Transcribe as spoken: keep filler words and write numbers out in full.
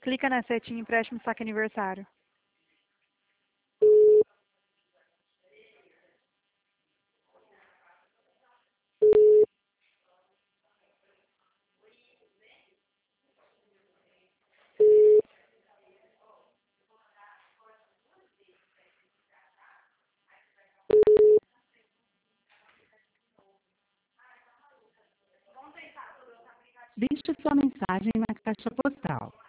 Clica na setinha empréstimo saque aniversário. Deixe sua mensagem na caixa postal.